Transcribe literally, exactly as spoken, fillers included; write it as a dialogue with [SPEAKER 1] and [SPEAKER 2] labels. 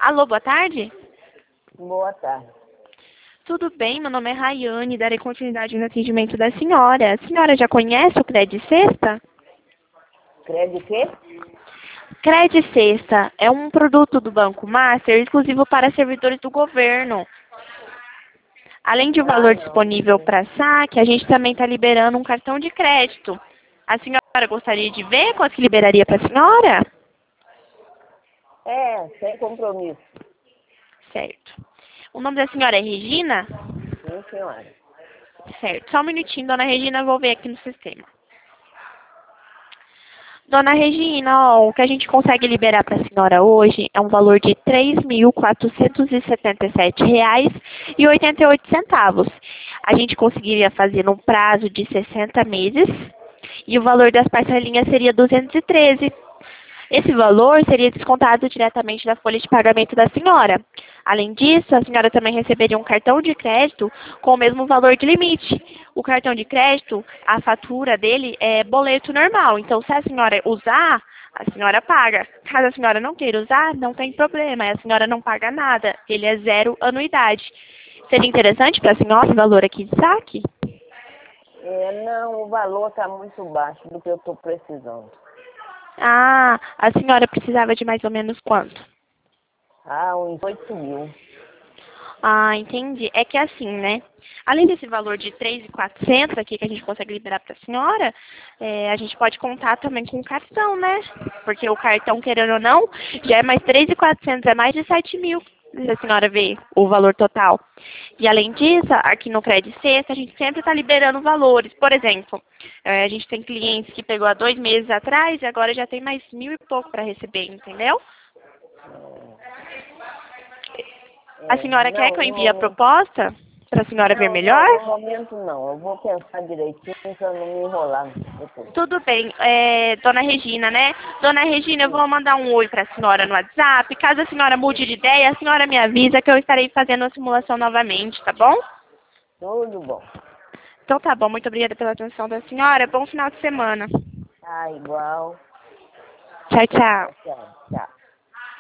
[SPEAKER 1] Alô, boa tarde?
[SPEAKER 2] Boa tarde.
[SPEAKER 1] Tudo bem? Meu nome é Rayane, darei continuidade no atendimento da senhora. A senhora já conhece o Cred Sexta?
[SPEAKER 2] Crédito quê?
[SPEAKER 1] Cred Sexta é um produto do Banco Master exclusivo para servidores do governo. Além de um
[SPEAKER 2] Ah,
[SPEAKER 1] valor
[SPEAKER 2] não.
[SPEAKER 1] disponível para saque, a gente também está liberando um cartão de crédito. A senhora gostaria de ver quanto que liberaria para a senhora?
[SPEAKER 2] É, sem compromisso.
[SPEAKER 1] Certo. O nome da senhora é Regina?
[SPEAKER 2] Sim, senhora.
[SPEAKER 1] Certo. Só um minutinho, dona Regina, eu vou ver aqui no sistema. Dona Regina, ó, o que a gente consegue liberar para a senhora hoje é um valor de três mil quatrocentos e setenta e sete reais e oitenta e oito centavos. A gente conseguiria fazer num prazo de sessenta meses e o valor das parcelinhas seria duzentos e treze. Esse valor seria descontado diretamente da folha de pagamento da senhora. Além disso, a senhora também receberia um cartão de crédito com o mesmo valor de limite. O cartão de crédito, a fatura dele é boleto normal. Então, se a senhora usar, a senhora paga. Caso a senhora não queira usar, não tem problema. A senhora não paga nada. Ele é zero anuidade. Seria interessante para a senhora esse valor aqui de saque?
[SPEAKER 2] É, não, o valor está muito baixo do que eu estou precisando.
[SPEAKER 1] Ah, a senhora precisava de mais ou menos quanto?
[SPEAKER 2] Ah, uns oito mil.
[SPEAKER 1] Ah, entendi. É que é assim, né? Além desse valor de três mil e quatrocentos aqui que a gente consegue liberar para a senhora, é, a gente pode contar também com o cartão, né? Porque o cartão, querendo ou não, já é mais três mil e quatrocentos, é mais de sete mil, se a senhora vê o valor total. E além disso, aqui no Cred Sexta, a gente sempre está liberando valores. Por exemplo, é, a gente tem clientes que pegou há dois meses atrás e agora já tem mais mil e pouco para receber, entendeu? A
[SPEAKER 2] É,
[SPEAKER 1] senhora quer
[SPEAKER 2] não,
[SPEAKER 1] que eu
[SPEAKER 2] no
[SPEAKER 1] envie a
[SPEAKER 2] momento,
[SPEAKER 1] proposta para a senhora ver
[SPEAKER 2] não, não,
[SPEAKER 1] melhor?
[SPEAKER 2] no momento não. Eu vou pensar direitinho para não me enrolar depois.
[SPEAKER 1] Tudo bem, é, dona Regina, né? Dona Regina, eu
[SPEAKER 2] Sim,
[SPEAKER 1] vou mandar um oi para a senhora no WhatsApp. Caso a senhora mude de ideia, a senhora me avisa que eu estarei fazendo a simulação novamente, tá bom?
[SPEAKER 2] tudo bom.
[SPEAKER 1] Então tá bom, muito obrigada pela atenção da senhora. Bom final de semana.
[SPEAKER 2] Tá igual.
[SPEAKER 1] Tchau, tchau.
[SPEAKER 2] Tchau, tchau.